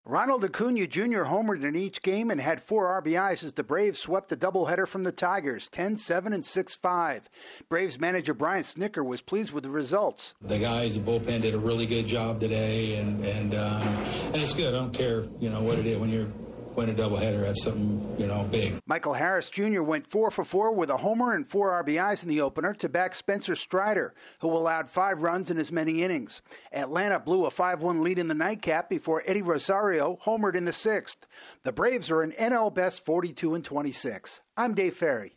Ronald Acuna Jr. homered in each game and had 4 RBIs as the Braves swept a doubleheader from the Tigers, 10-7 and 6-5. Braves manager Brian Snitker was pleased with the results. The guys, the bullpen did a really good job today, and it's good. I don't care, what it is when you're win a doubleheader. That's something, big. Michael Harris Jr. went 4 for 4 with a homer and 4 RBIs in the opener to back Spencer Strider, who allowed 5 runs in as many innings. Atlanta blew a 5-1 lead in the nightcap before Eddie Rosario homered in the 6th. The Braves are an NL best 42-26. I'm Dave Ferry.